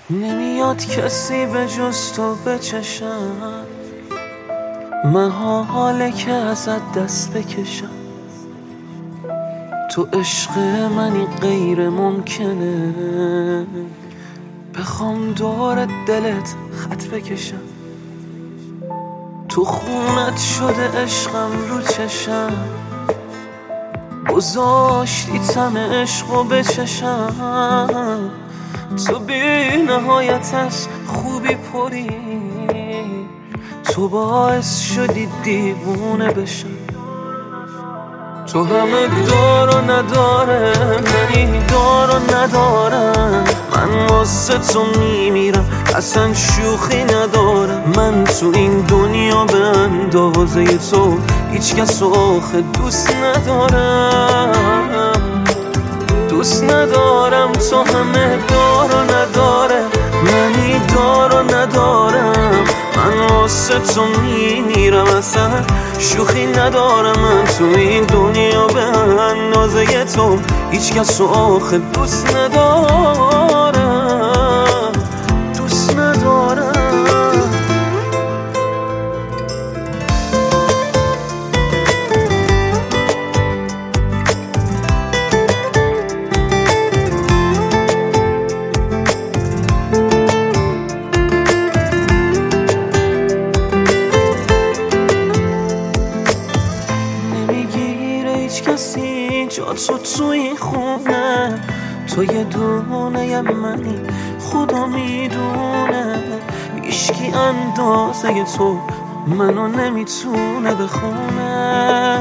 نمیاد کسی به جز تو بچشم، محاله که ازت دست بکشم. تو عشق منی غیر ممکنه بخوام دور دلت خط بکشم. تو خونت شده عشقم رو چشم، گذاشتی تم عشقو بچشم. تو بی نهایت از خوبی پری، تو باعث شدی دیوونه بشم. تو همه دار و نداره، منی دار و ندارم. من واسه تو میمیرم، اصلا شوخی ندارم. من تو این دنیا به اندازه تو هیچ کس آخه دوست ندارم. دوست ندارم، تو همه دار و نداره، منی دار و ندارم. من واسه تو میمیرم، اصلا شوخی ندارم. من تو این دنیا به اندازه تو هیچ کس آخه دوست ندارم. دوست ندارم. کسی جا تو این خونه، تو یه دونه منی خدا میدونه. هیچکی اندازه تو منو نمیتونه بخونه.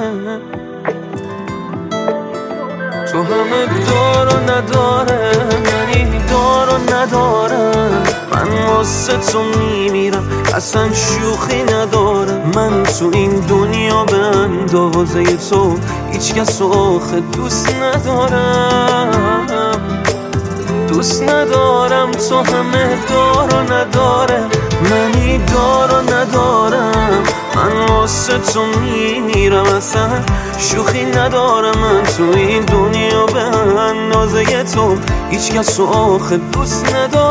تو همه دار و نداره، منی دار و ندارم. من واسه تو میمیرم، اصلا شوخی ندارم. من تو این دنیا به اندازه تو هیچ کس آخه دوست ندارم. دوست ندارم، تو همه دار و نداره، منی دار و ندارم. من واسه تو میمیرم، اصلا شوخی ندارم. من تو این دنیا به اندازه تو هیچ کس آخه دوست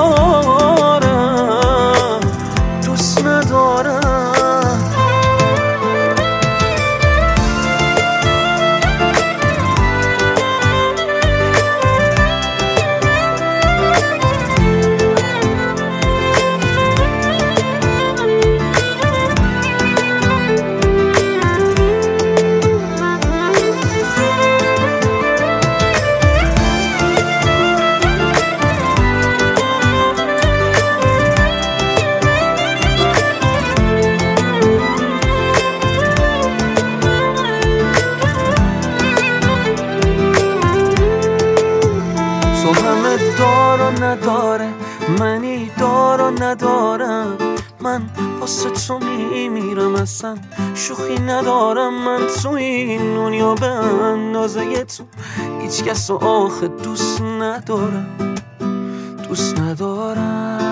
ندارم. دوست ندارم. تو همه دار و نداره، منی دار و ندارم. من واسه تو میمیرم، اصلا شوخی ندارم. من تو این دنیا به اندازه تو هیچ کس آخه دوست ندارم. دوست ندارم.